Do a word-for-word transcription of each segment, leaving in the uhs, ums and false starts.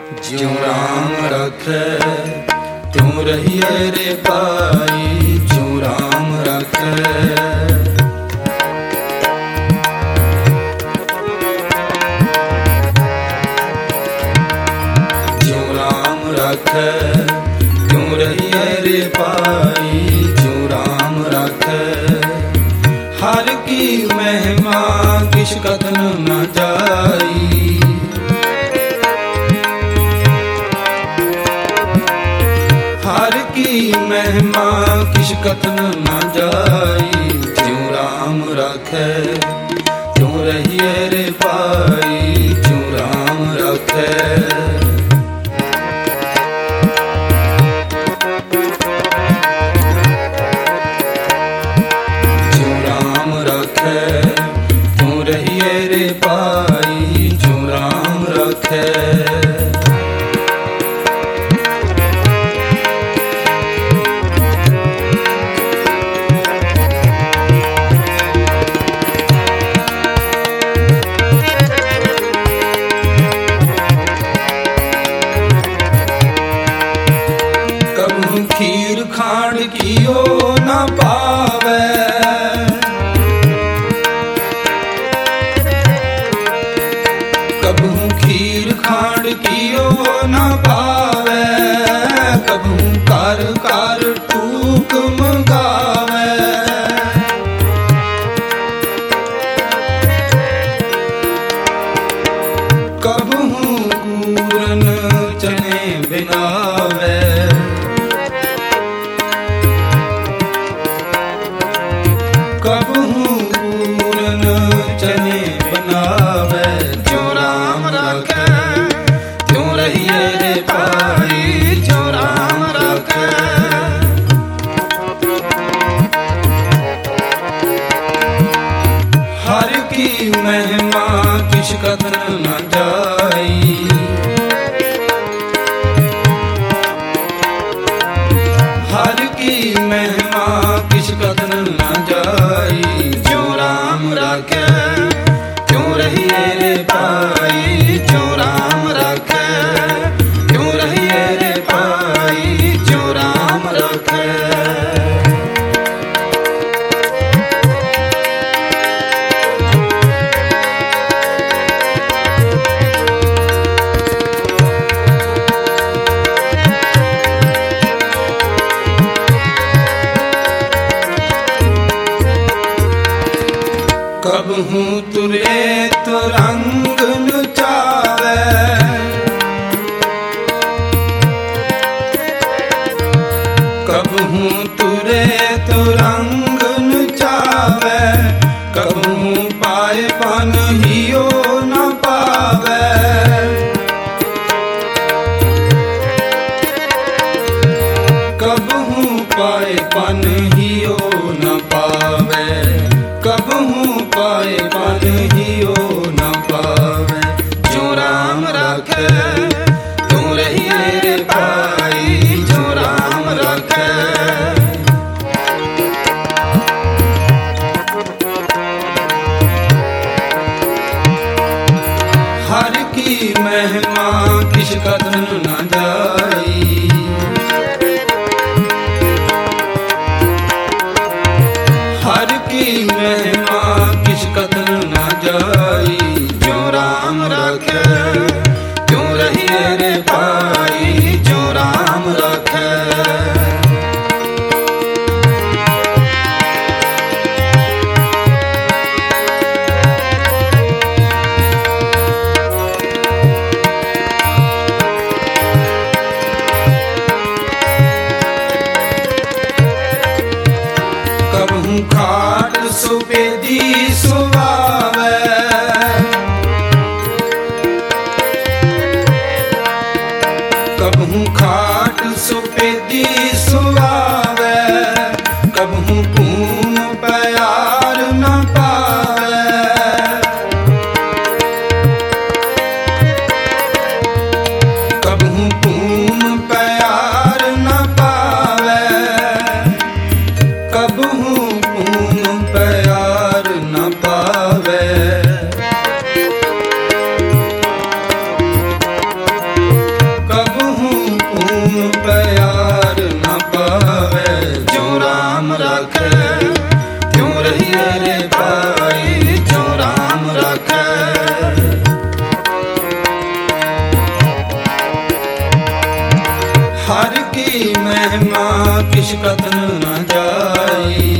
ज्यों राम रखे त्यों रहिए रे भाई, ज्यों राम रखे। ज्यों राम रखे त्यों रहिए रे भाई, ज्यों राम रखे। हर की महिमा किस कथन न जाई, हर की महिमा किस कथन न जाई। ज्यों राम रखे त्यों रहिए रे भाई, ज्यों राम रखे। ज्यों राम रखे त्यों रहिए रे भाई, ज्यों राम रखे। खीर खांड कियो न पावे, कबहू खीर खांड कियो न पावे। कबहू कर कर टूक मंगावे, कबहू कूरन चने बिनावे। कबहू पूरन चने बनावे। ज्यों राम रखे त्यों रहिए रे भाई, ज्यों राम रखे। हर की महिमा किस कथन न जाई, हर की महिमा किस कथन न जाई। ज्यों राम रखे त्यों रहिए रे भाई, ज्यों राम रखे त्यों रहिए रे भाई, ज्यों राम रखे। कबहू तुरे तो रंग नुचावे, कबहू तुरे तो रंग नुचावे। कबहू पाए पन हियो न पावे, कबहू पाए पन हियो न पावे। कबहू पाए पन हियो न पावे। ज्यों राम रखे त्यों रहिए रे भाई, ज्यों राम रखे। हर की महिमा किस कथन न जाई, हर की महिमा किस कथन न जाई। ज्यों राम रखे त्यों रहिए रे भाई, ज्यों राम रखे। कबहू खाट सुपेदी सुवावे, कबहू खाट सुपेदी सुवावे। कबहू पून प्यार न पावे, कबहू पून प्यार न पावे। कबहू पून प्यार न पावे। किस कथन न जाई।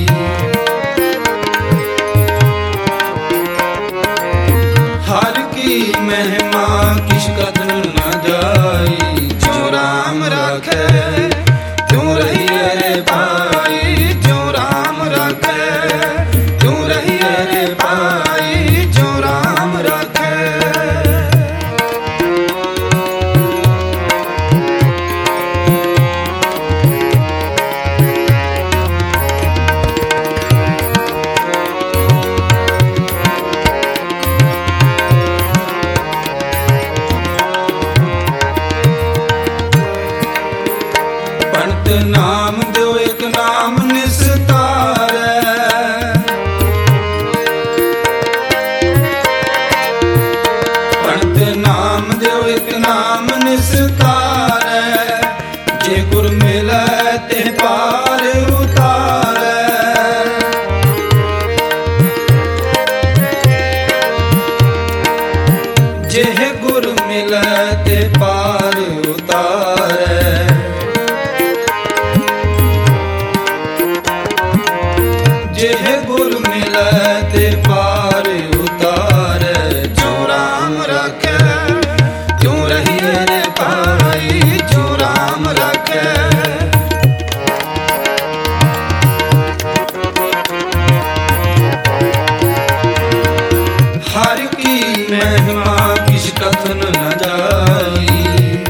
हर की महिमा किस कथन न जाई। जो राम राखे त्यों रहिए रे भाई, जो राम राखे त्यों रहिए रे भाई, जो राम राखे। पंत नाम दो एक नाम निस्तारै, पंत नाम दो एक नाम निस्तारै। जे गुर मिलै ते पार उतारै, जेह गुर मिलै ते पार उतारै। जेह गुर मिलै ते पार उतारै। जो राम राखे त्यों रहिए रे भाई, जो राम राखे। हर की महिमा किस कथन न जाई।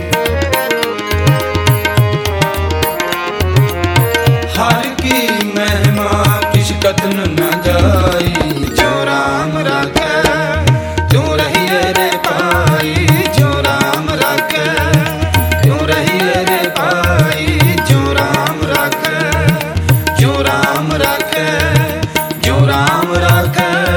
हर की महिमा किस कथन न जाई। जो राम राखे त्यों रहिए रे भाई, जो राम राखे त्यों रहिए रे भाई, जो राम राखे, जो राम राखे, जो राम राखे।